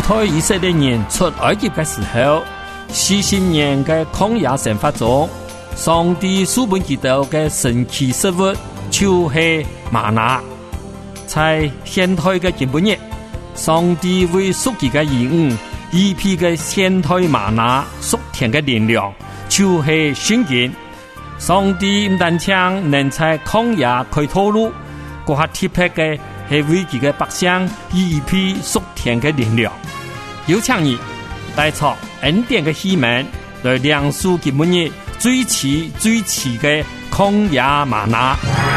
代以色列人出埃及的时候，40年的曠野生活中，上帝赐给他们的神奇食物就是玛拿。在现代的今日，上帝为属他的儿女预备的现代玛拿属天的力量就是圣经。上帝不但能在曠野開道路，更還特別的是為他的百姓預備屬天的力量。有請你帶着恩典的希望來領受今日最奇的曠野嗎哪。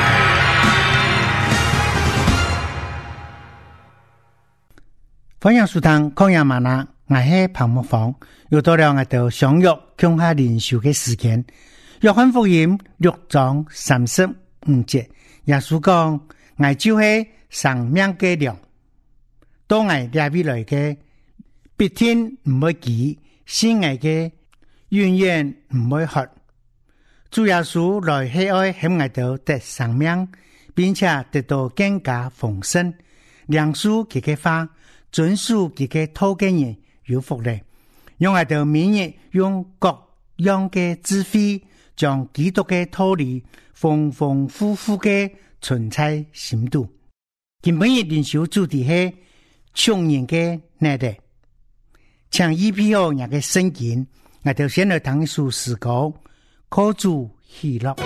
歡迎收聽曠野嗎哪，我是彭木芳，又到了我哋相約共下靈修嘅時間。約翰福音6章35節，耶穌講：我就是生命嘅糧，到我這邊來嘅，必定唔會飢，信我嘅永遠唔會渴。主耶穌來係愛使我哋得生命，並且得到更加豐盛。領受佢嘅話，遵守佢嘅道嘅人有福了。讓我哋每日用各樣嘅智慧，將基督嘅道理豐豐富富嘅存在心度。今本日靈修主題係窮人嘅難題，請依憑我嘅聖經，我哋先來聽一首詩歌，靠主喜樂。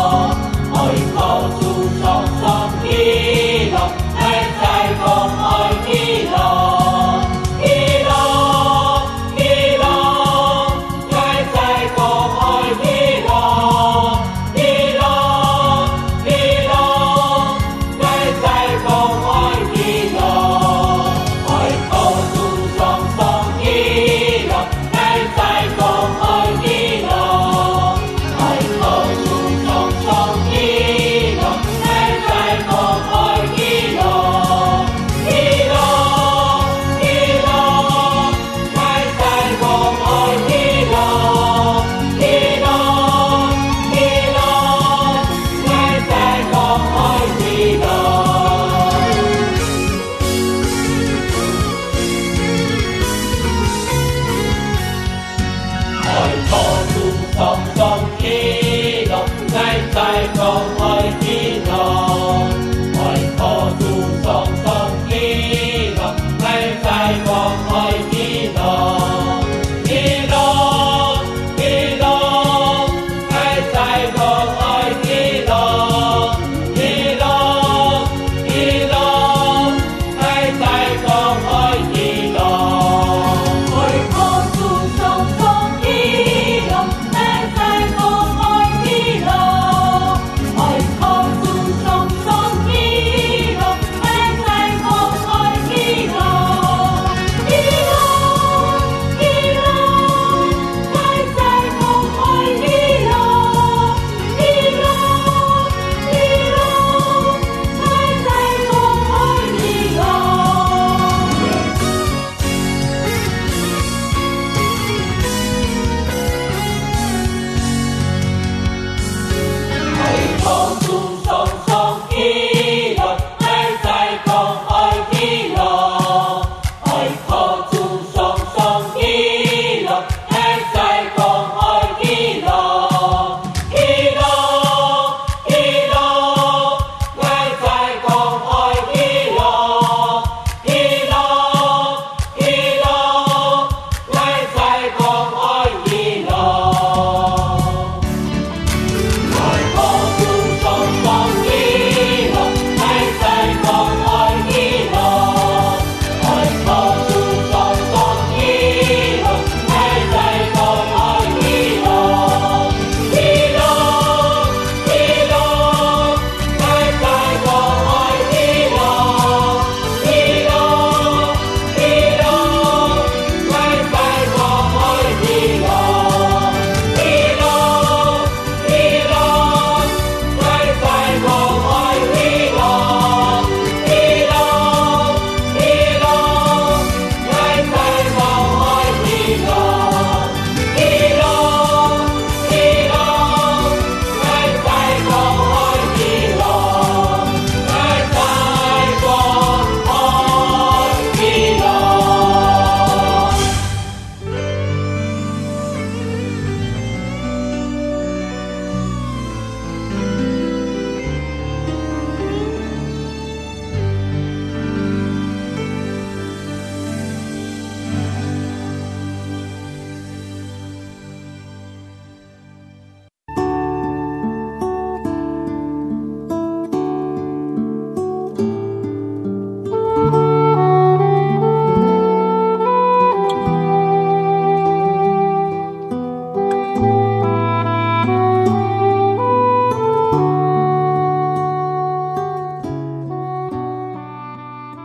愛靠主常常喜樂，愛在講愛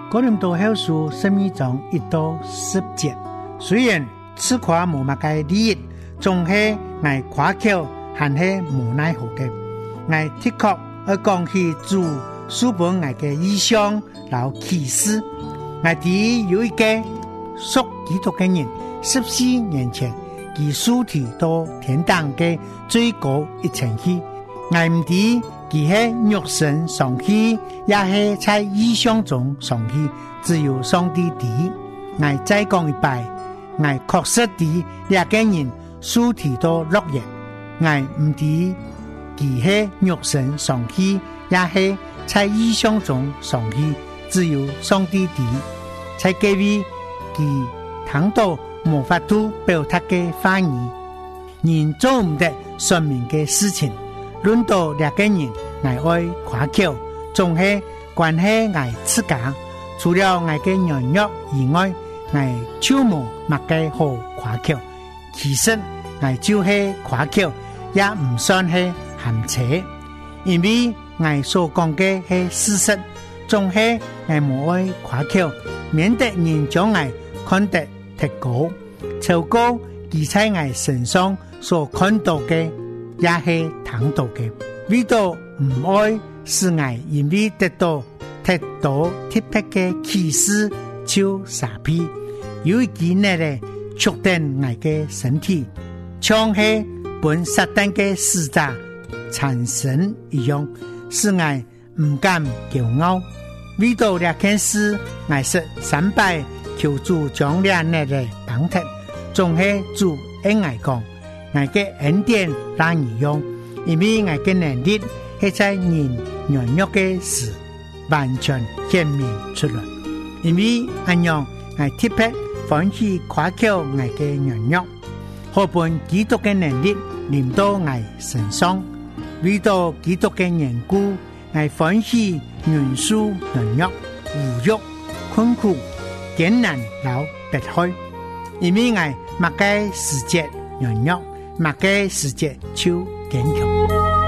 哥林多後書12章1到10節，雖然此誇無乜嘅利益，總係我誇口還是無奈何嘅。我的確要講起主書本我嘅意象和啟示。我哋有一個屬基督嘅人，14年前佢書提到天堂嘅最高一層去，我唔知佢係肉身上去，也係在意象中上去，只有上帝知。我再講一擺，我確實地兩個人書提到樂園，我唔知佢係肉身上去，也係在意象中上去，只有上帝知。在各位佢談到無法度表達嘅話語，人做唔得說明嘅事情，論到兩個人我愛誇口，總係關係我自家，除了我嘅軟弱以外，我就無乜嘅好誇口。其實我就係誇口，也唔算係含扯，因為我所講嘅係事實，總係我無愛誇口，免得人將我看得太高，超過佢在我身上所看到嘅，也係聽到嘅。為到唔愛是我因為得到特別嘅啟示就傻逼，有一件呢咧觸動我嘅身體，像係本撒旦嘅使者產生一樣，使我唔敢驕傲。為到這件事，我是300求主將兩日的幫助，總係主恩愛講，我嘅恩典讓你用，因為我嘅能力係在人軟弱嘅時完全顯明出來。因為這樣，我特別歡喜誇口我嘅軟弱，好本基督嘅能力臨到我身上，為到基督嘅緣故，我歡喜忍受軟弱、侮辱、困苦、艱難和迫害，因為我乜嘅時節軟弱，乜嘅時節就堅強。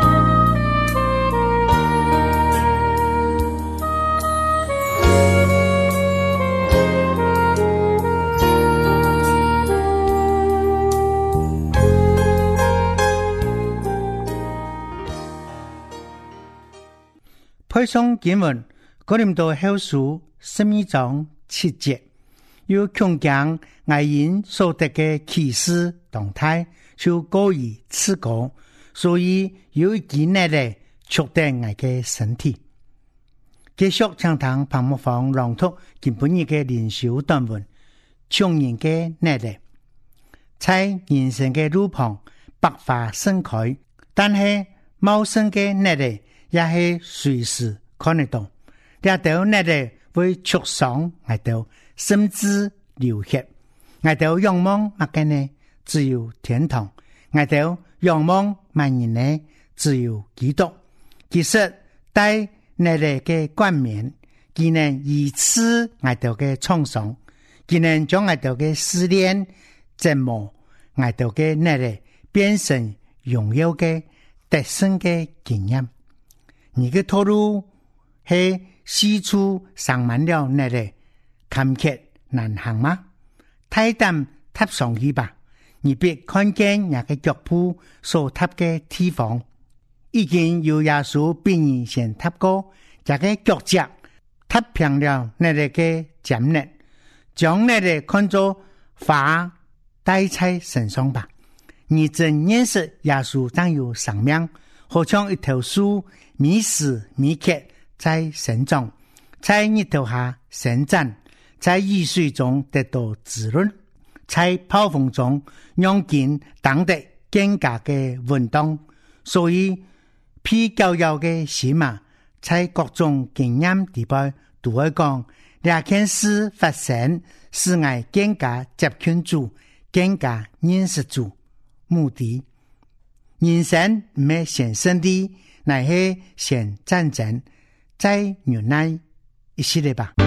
配上經文，哥林多後書12章7節，要強調愛因所得嘅啟示動態，就高於此個，所以有一件呢咧觸動我嘅身體。繼續唱堂彭木芳朗讀今本日嘅靈修短文，窮人嘅呢咧，在人生嘅路旁百花盛開，但係茂盛嘅呢咧。也係隨時看得到，這道那裡會灼傷我到，甚至流血。我到仰望乜嘅呢？只有天堂。我到仰望乜嘢呢？只有基督。其實帶那裡嘅冠冕，佢能醫治我到嘅創傷，佢能將我到嘅思念折磨，我到嘅那裡變成榮耀嘅得勝嘅經驗。你嘅道路係四處上滿了那裡坎坷難行嗎？大膽踏上去吧，你別看見那個腳步所踏嘅地方，已經有耶穌比你先踏過，這個腳腳踏平了那裡嘅艱難，將那裡看作花戴在身上吧。你真認識耶穌當有生命，好像一頭樹，米時米刻在生長，在日頭下生長，在雨水中得到滋潤，在暴風中讓見當得更加嘅運動。所以披教友嘅時嘛，在各種經驗地位都會講，這件事發生是我更加接近主，更加認識主。目的人生唔係先勝利，乃係先戰爭，再忍耐一系列吧。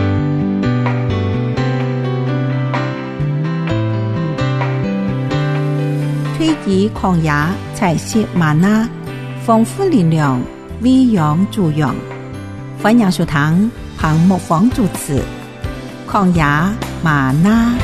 推己曠野，採食嗎哪，豐富力量，餵養助養。歡迎收聽彭木芳主持。 曠野嗎哪。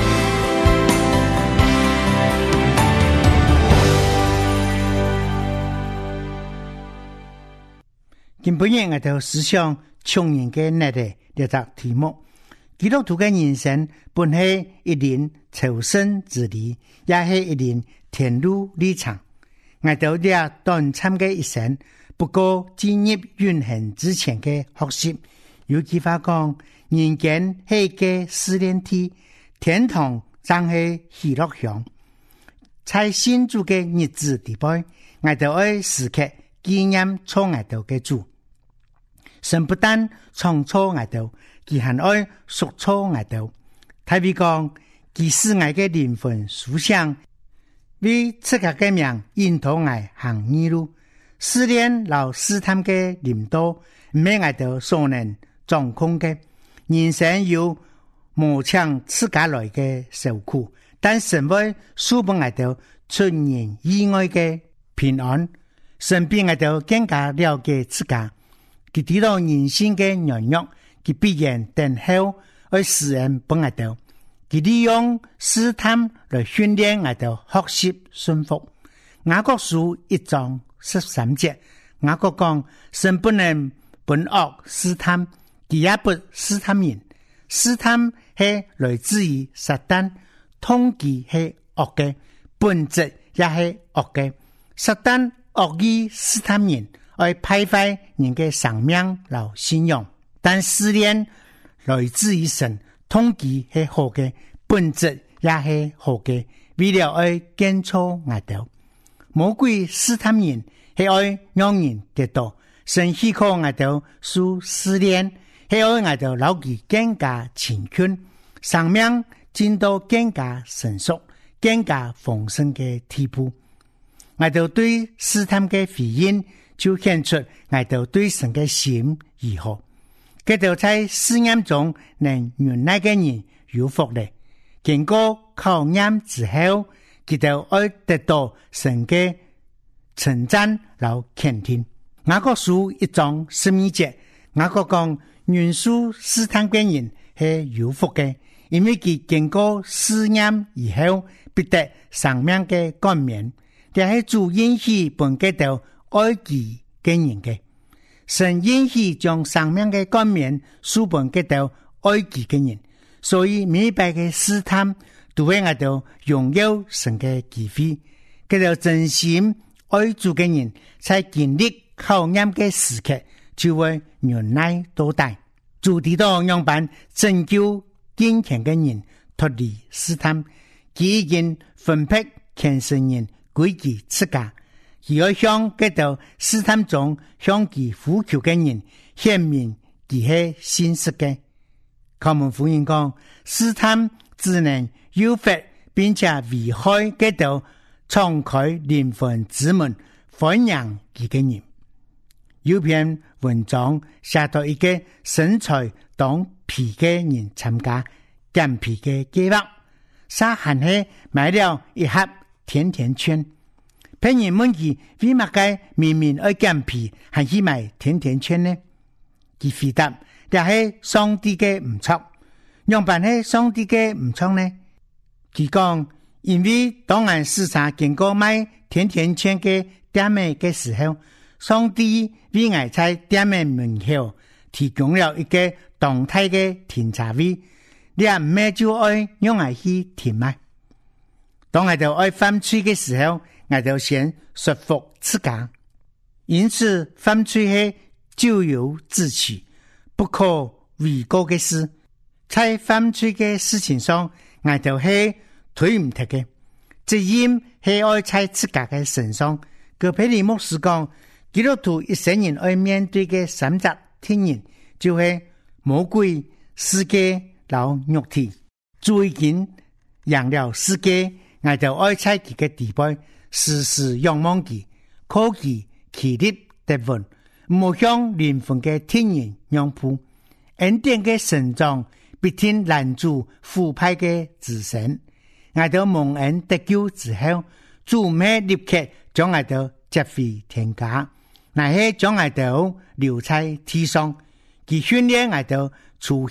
今晡日我哋思想窮人嘅日嘅呢個題目。基督徒嘅人生本係一段朝聖之旅，也係一段天路歷程。我哋呢短暫嘅一生，不過進入永恆之前嘅學習。有句話講，人間係一個試煉體，天堂正係喜樂鄉。在信主嘅日子裏邊，我哋愛時刻紀念創我哋嘅主。神不但創造我哋，佢還愛贖錯我哋。大衛講，佢使我嘅靈魂蘇醒，為自家嘅命引導我行義路。試煉老試探嘅臨到，唔係我哋所能掌控嘅。人生有無強自家來嘅受苦，但神會賜俾我哋出人意外嘅平安。神比我哋更加了解自家。佢知道人性嘅軟弱，佢必然等候而使人幫我哋。佢利用試探來訓練我哋學習順服。雅各書1章13節，雅各講，神不能本惡試探，佢也不試探人。試探係來自於撒旦，動機係惡嘅，本質也係惡嘅。撒旦惡意試探人，而破壞人嘅生命和信仰，但試煉來自於神，動機係好嘅，本質也係好嘅，為了而建造我哋。魔鬼試探人係愛讓人跌倒，神許可我哋受試煉，係愛我哋牢記更加乾坤，生命進到更加成熟、更加豐盛嘅地步。我哋對試探嘅回應，就顯出我哋對神嘅心如何。佢哋在試驗中能忍耐嘅人有福咧。經過考驗之後，佢哋愛得到神嘅稱讚和肯定。雅各書1章12節，雅各講，忍受試探嘅人係有福嘅，因為佢經過試驗以後，必得生命嘅冠冕。這係主應許本給到愛己嘅人嘅，神應許將生命嘅冠冕書本給到愛己嘅人，所以每擺嘅試探都會我到榮耀神嘅機會，給到真心愛主嘅人，在經歷考驗嘅時刻就會忍耐到底。主知道樣板拯救堅強嘅人脫離試探，佢已經分配虔誠人歸其自家，而要向嗰度試探中向其呼求嘅人顯明佢係信實嘅。靠門福音講，試探只能誘發並且危害嗰度敞開靈魂之門歡迎佢嘅人。有篇文章寫到一個身材當皮嘅人參加減皮嘅計劃，沙還係買了一盒甜甜圈，朋友問佢為乜嘅明明愛減皮，還去買甜甜圈呢？佢回答：這係上帝嘅唔錯。樣辦係上帝嘅唔錯呢？佢講：因為當俺市場經過買甜甜圈嘅店面嘅時候，上帝為我在店面門口提供了一個動態嘅停車位，你唔咩就愛用我去停嗎？當我哋愛犯罪嘅時候，我哋先說服自家，因此犯罪係咎由自取，不可為過嘅事。在犯罪嘅事情上，我哋係推唔脫嘅，責任係愛在自家嘅身上。葛培理牧師講，基督徒一生人愛面對嘅三隻天然，就係魔鬼、世界、老肉體。最近贏了世界，我就愛在佢嘅地位，時時仰望佢，靠佢企立得穩，唔好向靈魂嘅天然讓步。恩典嘅成長必定攔住腐敗嘅自身。我就蒙恩得救之後，主咩立刻將我哋接回天家，乃係將我哋留在地上，佢訓練我哋除去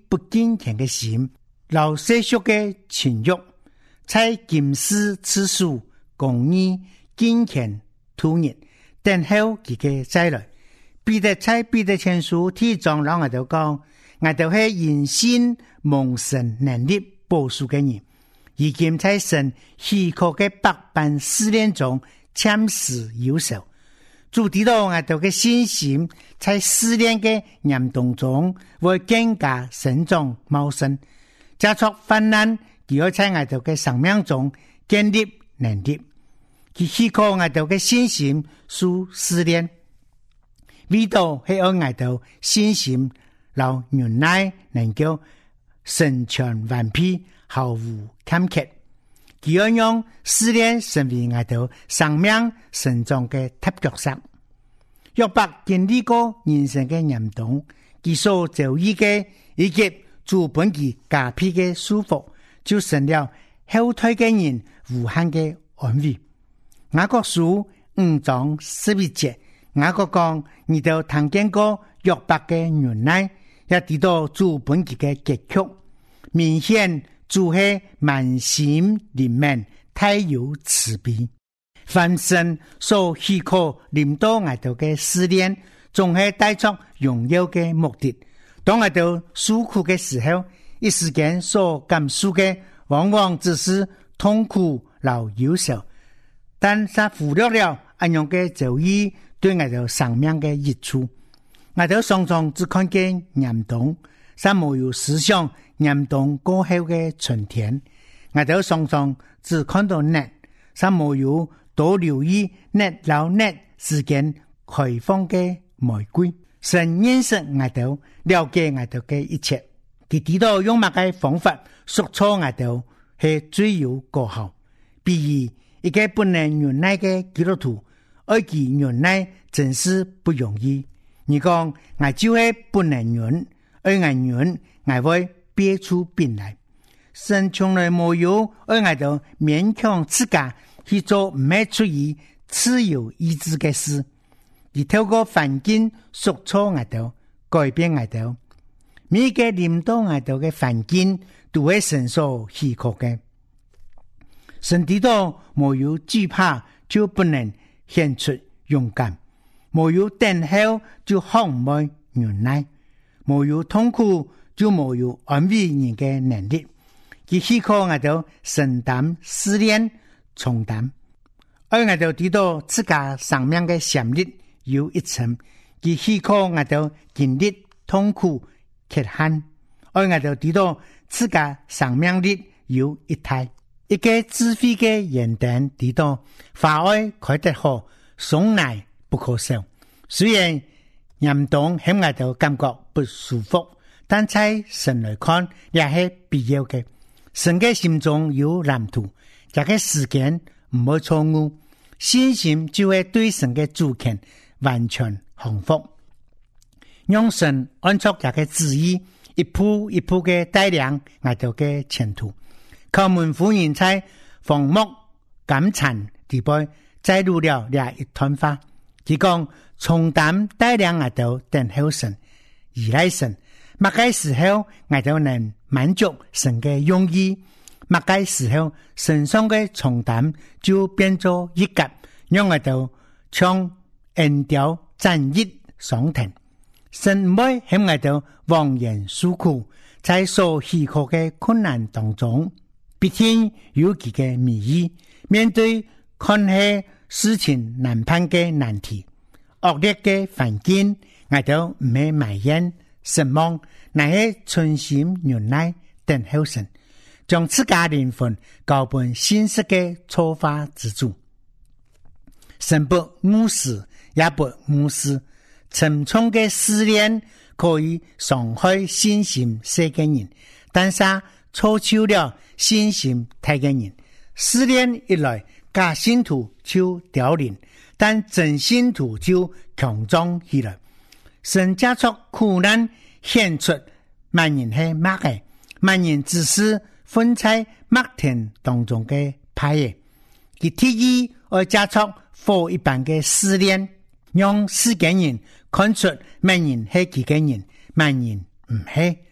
不敬虔的心，留世俗的情欲，在今世次数公义敬虔突然等候佢嘅再來。彼得在彼得前書第一章讓我哋講，我哋係因信蒙神能力保守嘅人，已經在神許可嘅百般試煉中참時有手。主提到我哋嘅信心在試煉嘅嚴當中會更加成長茂盛，加速患難，佢要在我哋嘅生命中建立能力。佢許可我哋嘅信心受試煉，為到係我哋信心留忍耐，能夠成全完備，毫無欠缺。佢要用試煉成為我哋生命成長嘅踏腳石。約伯經歷過人生嘅嚴冬，佢所遭遇嘅以及主本佢加倍嘅舒服，就成了後退嘅人無限嘅安慰。雅各書5章11節，雅各講，你都聽見過約伯嘅忍耐，也提到主本佢嘅結局，明顯主係萬心憐憫，太有慈悲。凡神所許可臨到我哋嘅試煉，總係帶出榮耀嘅目的。當我哋受苦嘅時候，一時間所感受嘅往往只是痛苦和憂愁，但是忽略了這樣嘅遭遇對我哋生命嘅益處。我哋常常只看見嚴冬，但沒有思想嚴冬過後嘅春天。我哋常常只看到熱，但沒有多留意熱老熱之間開放嘅玫瑰。神認識我哋，了解我哋嘅一切，佢知道用乜嘅方法說出我哋係最有果效。比如一個不能忍耐嘅基督徒，而其忍耐真是不容易。你講我就係不能忍，而我忍，我會憋出病來。神從來沒有而我哋勉強自家去做唔係出於自由意志嘅事，而透過環境塑造我哋，改變我哋。每個臨到我哋嘅環境都係神所許可嘅。神知道沒有懼怕就不能顯出勇敢，沒有等候就毫無忍耐，沒有痛苦就沒有安慰人嘅能力。佢許可我哋承擔試煉重擔，而我哋知道自家生命嘅潛力有一層，佢許可我哋經歷痛苦缺憾，而我哋知道自家生命力有一態。一個智慧嘅言談提到，花愛開得好，松乃不可少。雖然嚴冬喺我哋感覺不舒服，但在神來看也係必要嘅。神嘅心中有藍圖，這個時間唔會錯誤，信心就會對神嘅主權完全降服，讓神按照這個旨意，一步一步嘅帶領我哋嘅前途。靠門夫人在房屋感殘地背摘錄了一段話，佢講重擔帶領我哋等候神，依賴神，乜嘅時候我哋能滿足神嘅用意，乜嘅時候身上嘅重擔就變作一格，讓我哋將恩調讚益上騰。神唔會喺我哋妄言訴苦，在所許可嘅困難當中，必定有幾個美意。面對看起事情難判嘅難題，惡劣嘅環境，我哋唔係埋怨失望，乃係存心忍耐等候神，將自家靈魂交本信實嘅出發之主。神不誤事，也不誤事，沉重嘅試煉可以傷害信心細嘅人，但是造就了信心大嘅人。試煉一來，假信徒就凋零，但真信徒就強壯起來。神加速苦難顯出萬人係乜嘅，萬人只是分在麥田當中嘅派嘅。佢提議而加速火一般嘅試煉，讓世間人看出萬人係幾個人，萬人唔係。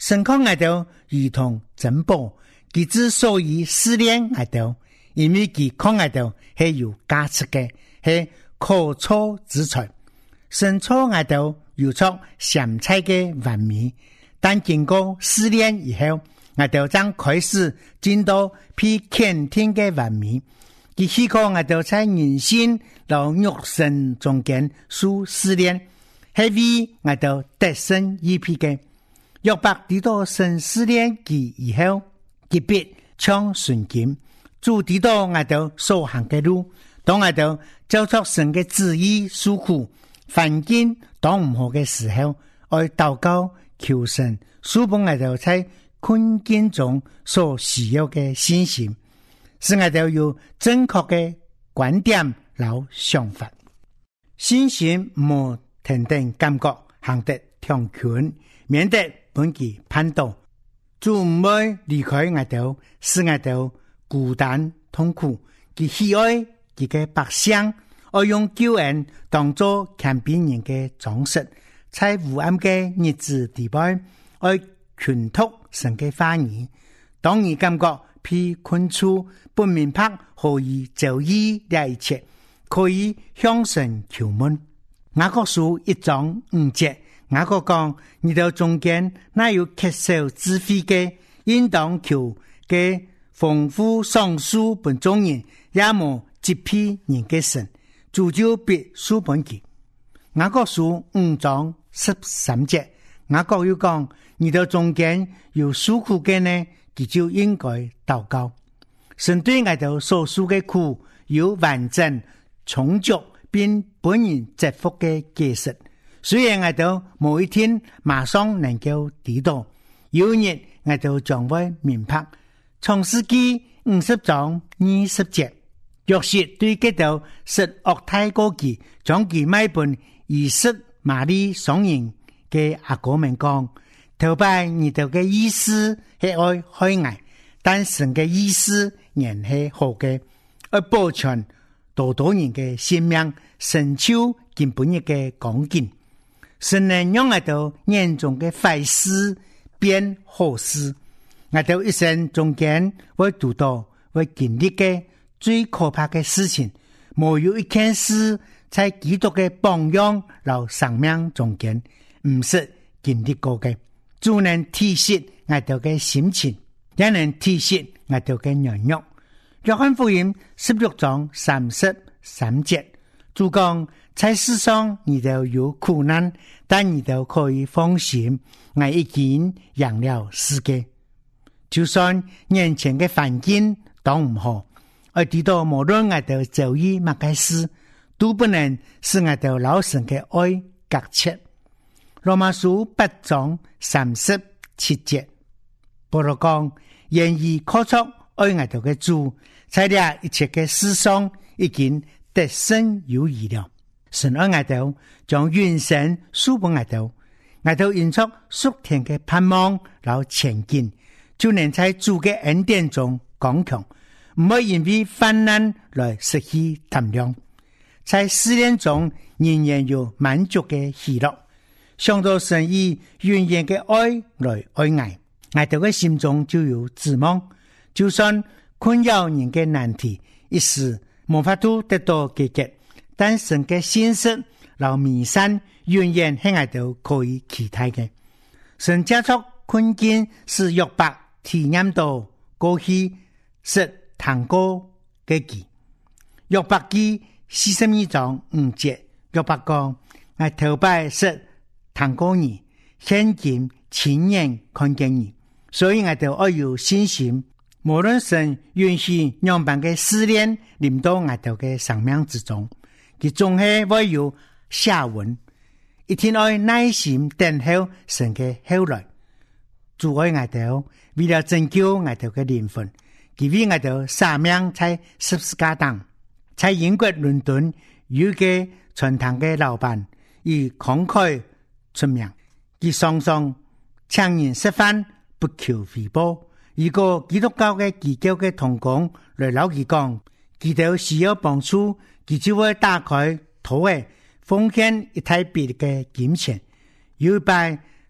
神看我哋如同珍寶，佢之所以思念我哋，因為佢看我哋係有價值嘅，係可錯之材。神錯我哋有出鹹菜嘅完美，但經過思念以後，我哋將開始見到比肯定嘅完美。佢希望我哋在人心和肉身中間受試煉，係為我哋得勝一批嘅。約伯知道神試煉佢以後，佢必將順境，主知道我哋所行嘅路，當我哋照出神嘅旨意訴苦，環境當唔好嘅時候，愛禱告求神，sup幫我哋在困境中所需要嘅信心，使我哋有正確嘅觀點和想法。信心冇停定感覺行得長遠，免得本期叛道，主唔會離開我哋，使我哋孤單痛苦。佢喜愛佢嘅百姓，愛用救恩當作看病人嘅裝飾，在烏暗嘅日子地帶，愛傳讀神嘅話語。當你感覺被困住，不明白何以就醫這一切，可以向神求問。雅各書1章5節，雅各講：你到中間那有缺少智慧嘅，應當求嘅豐富賞賜本眾人，也無責備人嘅神，主就必賜本佢。雅各書5章13節，雅各又講：你到中間有受苦嘅呢，佢就應該禱告。神對我哋所受嘅苦有完整、充足並本人祝福嘅解釋。雖然我哋某一天馬上能夠知道，有日我哋將會明白。創世記50章20節，約瑟對嗰度是惡態過期，將其買本以實瑪利雙人嘅阿哥們講：頭擺你哋嘅意思係愛害我，但神嘅意思仍係好嘅，而保全多人嘅性命，成就根本嘅講經。神能讓我哋眼中嘅壞事變好事。我哋一生中間會讀到會經歷嘅最可怕嘅事情，沒有一件事在基督嘅榜樣和生命中間唔是經歷過嘅。主能提醒我哋嘅心情，也能提醒我哋嘅軟弱。約翰福音16章33節，主講：在世上你都有苦難，但你都可以放心，我已經贏了世界。就算眼前嘅環境當唔好，我知道無論我哋遭遇乜嘅事，都不能使我哋老神嘅愛隔絕。羅馬書8章37節，保羅講：願意靠出愛我哋嘅主，在這一切嘅事上已經得勝有餘了。神愛我哋，將永生賜俾我哋，我哋因出屬天嘅盼望然後前進，就能在主嘅恩典中剛強，唔會因為患難來失去膽量。在試煉中仍然有滿足嘅喜樂，想到神以永遠嘅愛來愛我哋嘅心中就有指望。就算困擾人嘅難題一時無法度得到解決，但神嘅信實老彌山永遠係我哋可以期待嘅。神加速困境是約伯體驗到過去是談過嘅記。約伯記42章5節，約伯講：我頭擺是談過你，現今親眼看見你，所以我哋要有信心。無論神允許樣般嘅試煉臨到我哋嘅生命之中，佢總係會有下文。一定要耐心等候神嘅後來。主愛我哋，為了拯救我哋嘅靈魂，佢為我哋捨命在十字架上。在英國倫敦有個傳堂嘅老闆，以慷慨出名，佢常常請人食飯，不求回報。如果基督教嘅基教嘅同工來老佢講，佢哋需要幫助，佢就會打開土嘅奉獻一大筆嘅金錢。有一擺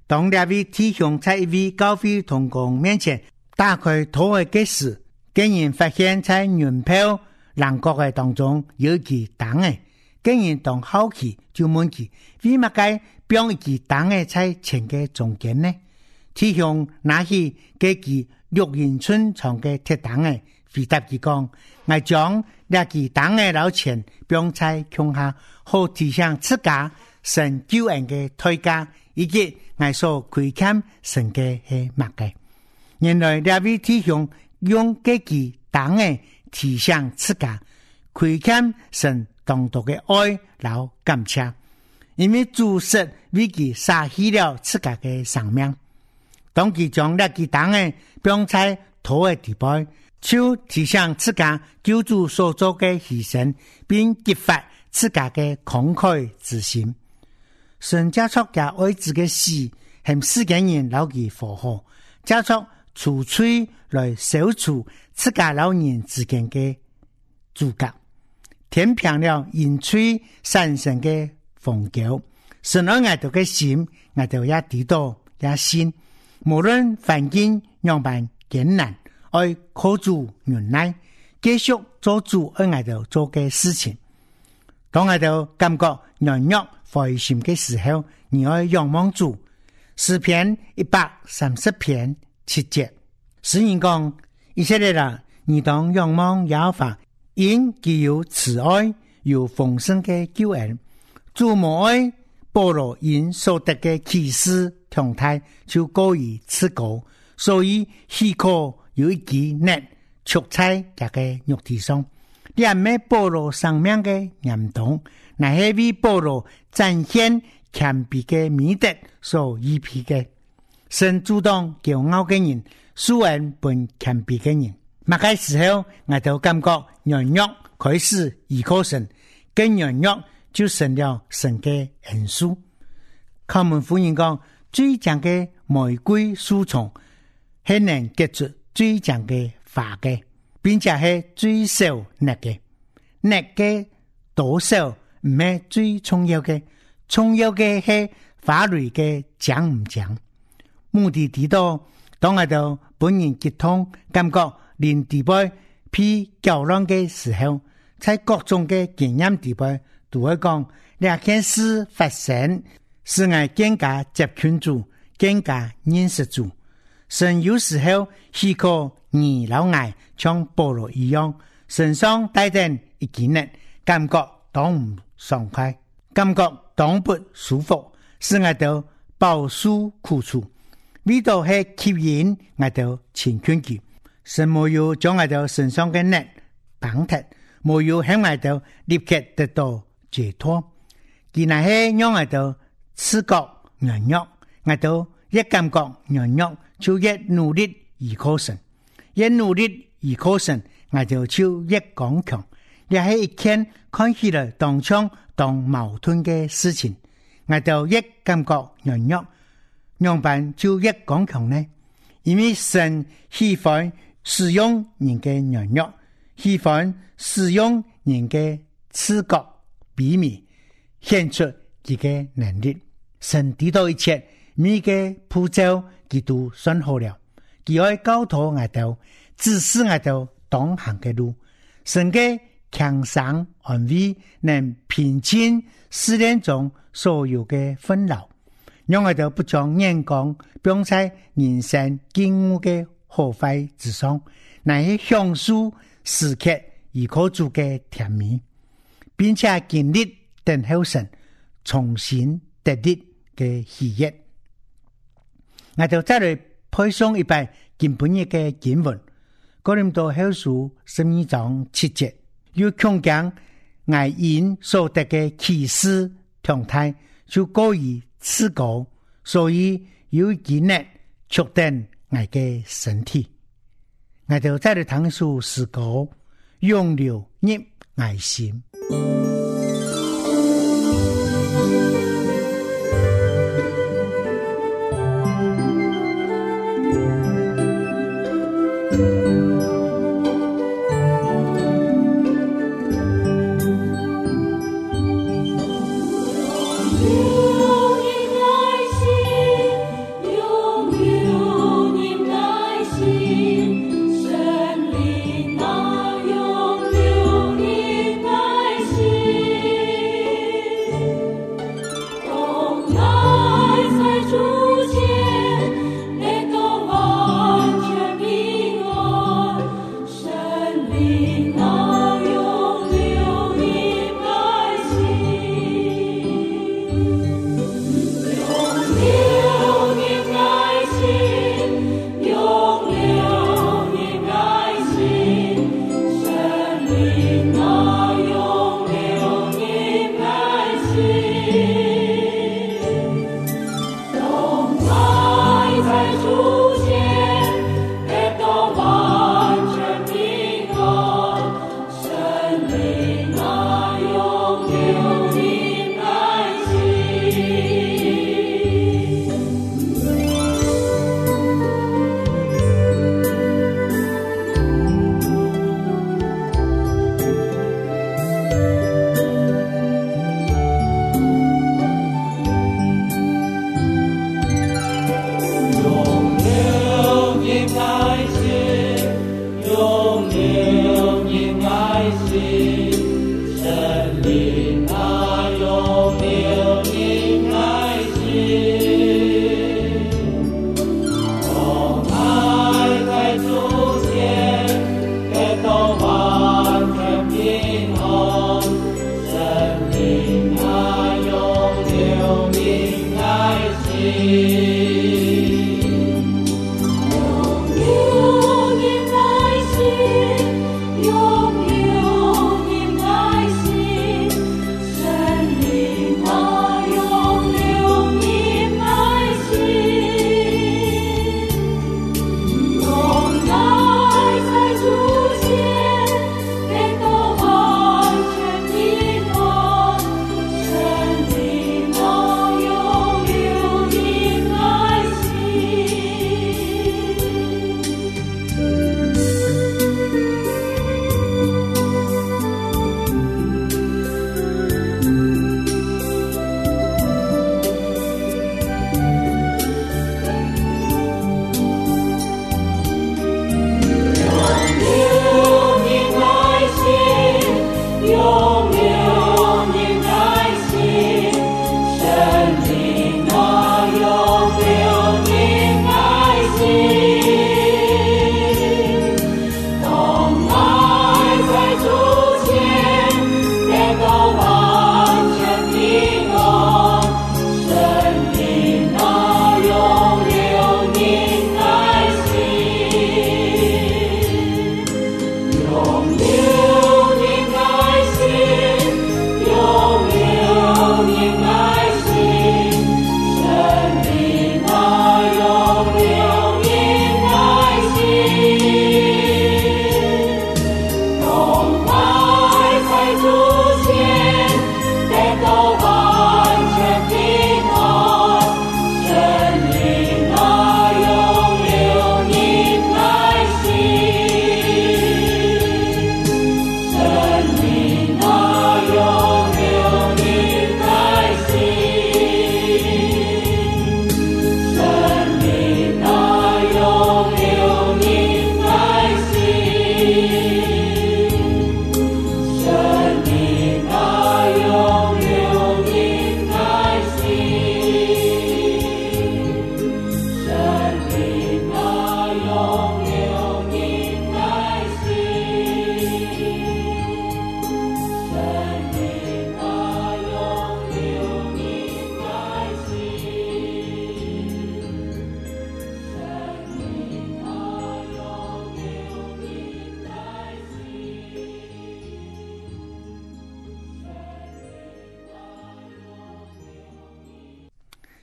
当列位弟兄在一位教会同工面前打开土的嘅时，竟然发现在原票人國嘅當中有其黨嘅，竟然當好奇就問佢，為乜解標一其黨嘅在前嘅中間呢？弟兄拿起嘅其6英寸長嘅鐵黨嘅，回答佢講：我將呢其黨嘅老錢標在胸下，好提醒自家神救恩嘅代價，以及我所虧欠神嘅係乜嘅。原來呢位弟兄用嘅其黨嘅提醒自家虧欠神當獨嘅愛和感謝，因為主實為佢捨棄了自家嘅生命。當佢將呢個黨嘅放在土嘅地背，就提醒自家救主所做嘅犧牲，並激發自家嘅慷慨之心。神加速嘅愛子嘅死，向世間人留佢復活，加速除罪來消除自家老人之間嘅阻隔，填平了因罪產生嘅縫溝。神愛我哋嘅心，我哋也知道也信。無論環境樣般艱難，愛靠主忍耐，繼續做主愛我哋做嘅事情。當我哋感覺軟弱灰心嘅時候，你愛仰望主。詩篇130篇7節，詩人講：以色列人，你當仰望耶和華，因佢有慈愛，有豐盛嘅救恩。主無愛保羅因所得嘅啟示同態，就過於刺高，所以許可有一記net出在這個肉體上。連咩保羅生命嘅嚴重，乃係為保羅展現謙卑嘅美德所預備嘅。神主動驕傲嘅人，恕人本謙卑嘅人。乜嘅時候，我就感覺軟弱開始依靠神，更軟弱就成了神嘅恩賜。靠門夫人講，最強嘅玫瑰樹叢係能結出最強嘅花嘅，並且係最少莨嘅。莨嘅多少唔係最重要嘅，重要嘅係花蕊嘅強唔強。目的地到當我哋本人結通，感覺連地位偏較亂嘅時候，在各種嘅經驗地位都會講，兩件事發生，是我更加接近主，更加認識主。神有時候許可你老愛像保羅一樣，身上帶點一技能，感覺當唔爽快，感覺當不舒服，是我哋飽受苦楚。味道係吸引我哋前勸佢，神沒有將我哋身上嘅莨綁脫，沒有向我哋立刻得到解脫。佢那係讓我哋自覺軟弱，我哋一感覺軟弱，就越努力依靠神，越努力依靠神，我哋就越剛強。也係一件看起來當槍當矛盾嘅事情，我哋越感覺軟弱，樣辦就越剛強呢？因為神喜歡使用人嘅軟弱，喜歡使用人嘅自覺秘密，顯出自己能力。神知道一切，每個步驟佢都算好了，佢愛教導我哋，指示我哋當行嘅路。神嘅強省安慰，能平靜試煉中所有嘅紛擾，讓我哋不將眼光放在人生境遇嘅好壞之上，乃係享受時刻依靠主嘅甜蜜，並且經歷等候神重新得力嘅喜悅。我哋再來配上一bài今本日嘅經文，哥林多後書12章7節，要強強愛因所得嘅啟示同態，就過於刺高，所以有技能促進愛嘅身體。我哋再來談述詩歌，湧流入愛心。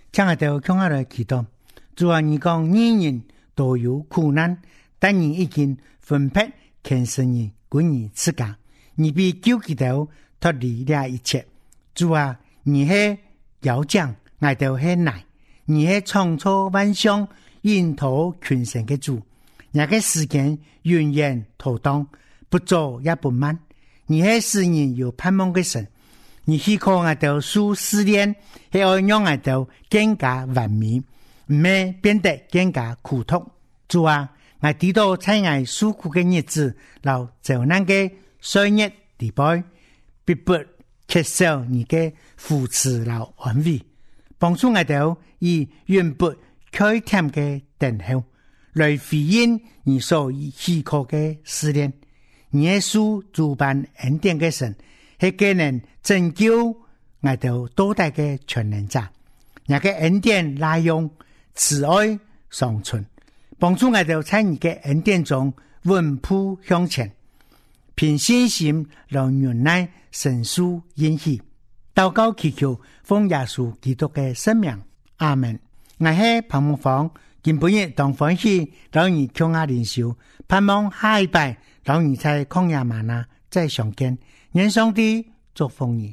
请我哋向下來祈禱。主啊，你講人人都有苦難，但你已經分配虔誠人歸你自家，你必救佢哋脫離了一切。主啊，你係要將我哋係奶，你係創造萬象、引導群生嘅主。那個時間永遠妥當，不早也不慢。你係使人有盼望嘅神，你希望我哋受試煉，係要讓我哋更加完美，唔係變得更加苦痛。主啊，我知道在我受苦嘅日子，老遭難嘅歲月地步，必不缺少你嘅扶持老安慰，幫助我哋以永不開添嘅等候，來回應你所希望嘅試煉。耶穌主辦恩典嘅神，係給人拯救我哋多代嘅全能者。那個恩典內容慈愛常存，幫助我哋在你嘅恩典中穩步向前，憑信心讓忍耐神屬應許。禱告祈求奉耶穌基督嘅聖名，阿門。我係彭木芳，今晡日當歡喜，讓你強下靈修，盼望下一拜。讓你在曠野嗎哪再相見，願上帝祝福你。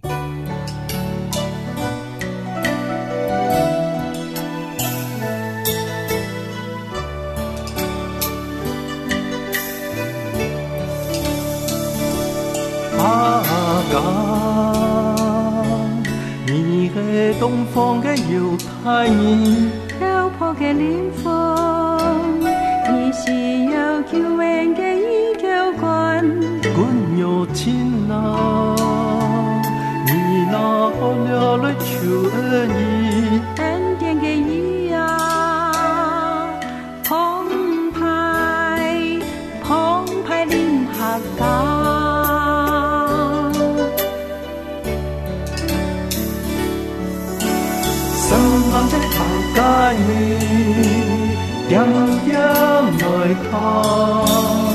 阿哥，你係東方嘅猶太人， 漂泊嘅靈魂，你是有救恩嘅君有情啊，你拿好了來求恩義， 恩典嘅義啊，澎湃臨客港， 神人的客家人，點點來看。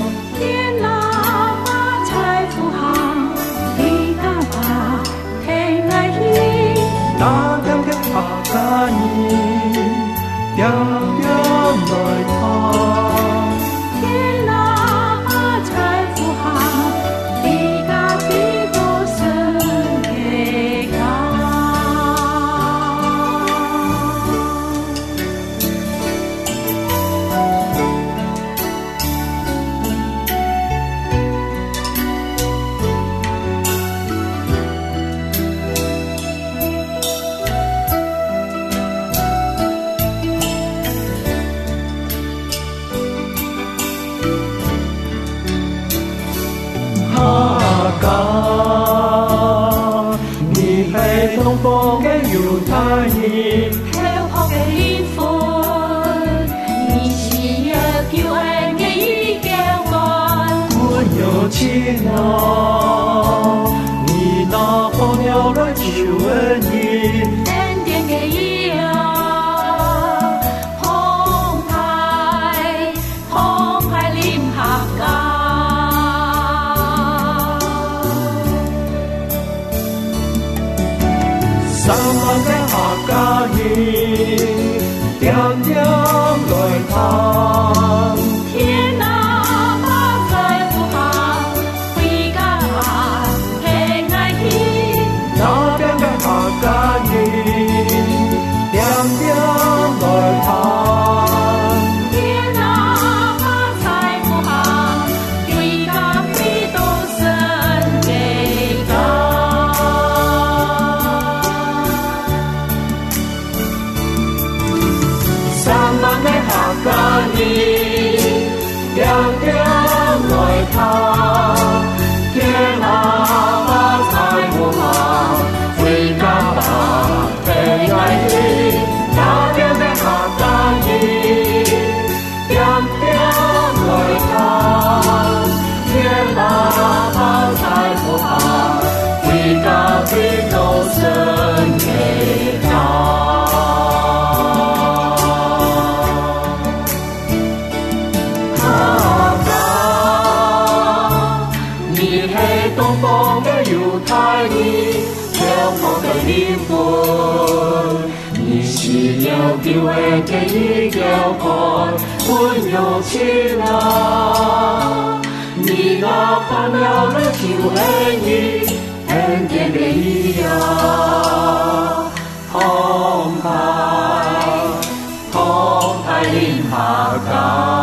那點嘅客家人，點點來看， 天哪財富行，你家必多生嘅家。 東方嘅猶太人， 漂泊嘅靈魂，你是有救恩嘅依靠岸。 君有情啊，你拿好了來求恩義， 恩典嘅義啊，澎湃臨客港。 三萬嘅客家人，點點來看， 天哪，財富行，回家平安喜。 那點嘅客家人，點點來看， 天哪，財富行，回家必多生嘅家。 客家人，點點來看，天哪，財富行，回家吧，平安喜。那點嘅客家人，點點來看，天哪，財富行，回家必多生嘅家。猶太人，漂泊嘅靈魂，你是要叫的给你叫开，温柔起来。你那看了了就爱你，天天的一样，澎湃澎湃临下界。